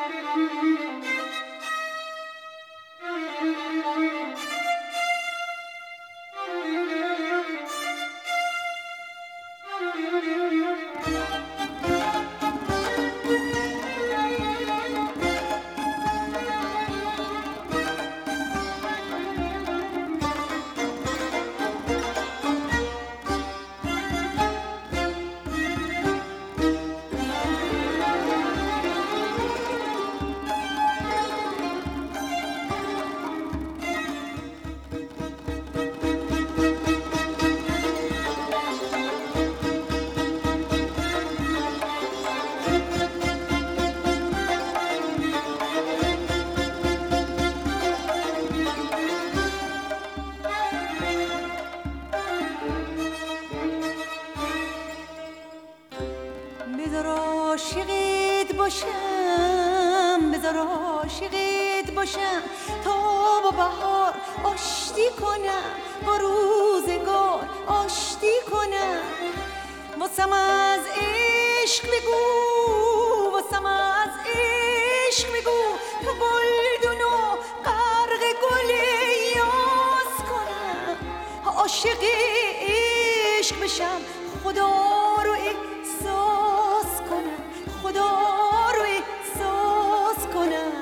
بذار عاشقت باشم تا با بهار آشتی کنم، با روزگار آشتی کنم. واسم از عشق بگو، واسم از عشق بگو، تا گلدون و غرق گل یاس کنم. عاشق عشق بشم، خدا رو احساس کنم، خدا رو احساس کنم.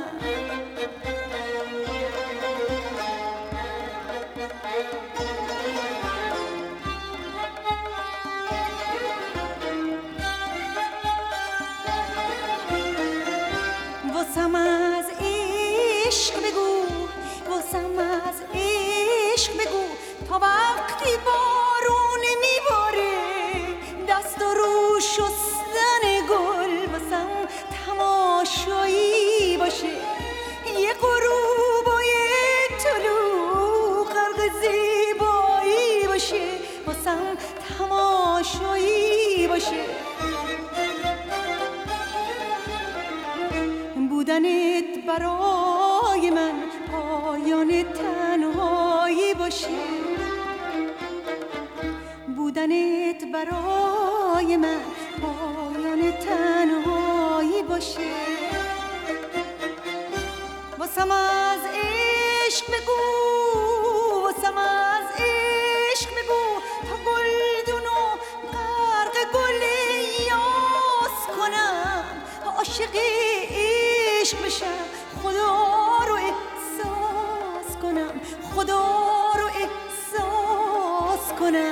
واسم از عشق بگو، واسم از عشق بگو، تا وقتی بارون میباره دست و رو شستن گل واسم تماشایی باشه. یه غروب و یه طلوع غرق زیبایی باشه، واسم تماشایی باشه. بودنت برای من پایان تنهایی باشه، بودنت برای من پایان تنهایی باشه. واسم از عشق بگو، واسم از عشق بگو، تا گلدون و غرق گل یاس کنم. عاشق عشق بشم، خدا رو احساس کنم، خدا رو احساس کنم.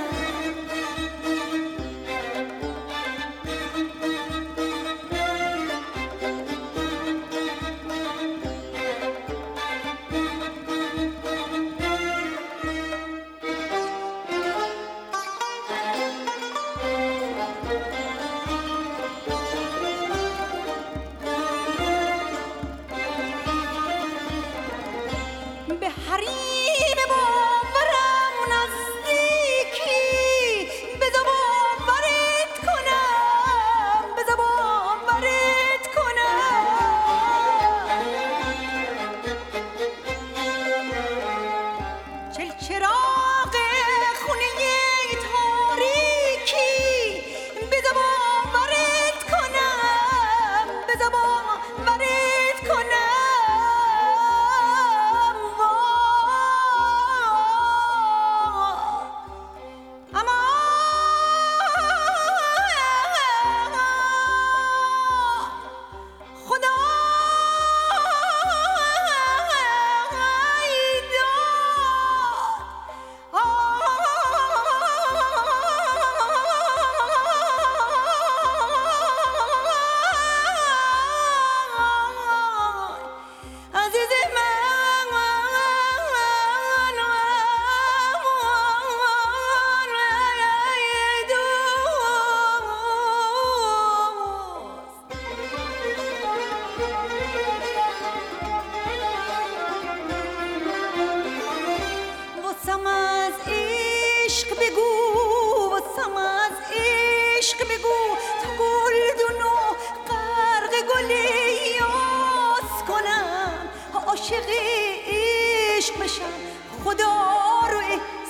عاشق عشق بشم، خدا رو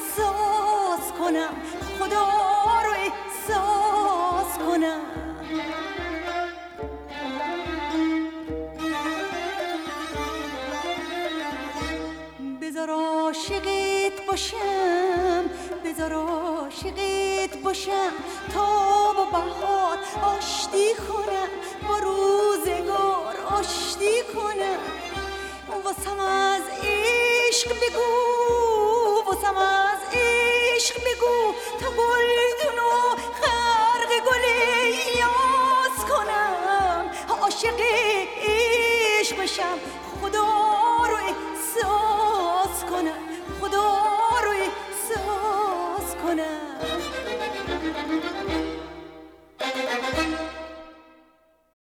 احساس کنم، خدا رو احساس کنم. باشم تا با بهار آشتی کنم، با روزگار آشتی کنم. واسم از عشق بگو، واسم از عشق بگو، تا گلدون و غرق گل یاس کنم. عاشق عشق بشم، خدا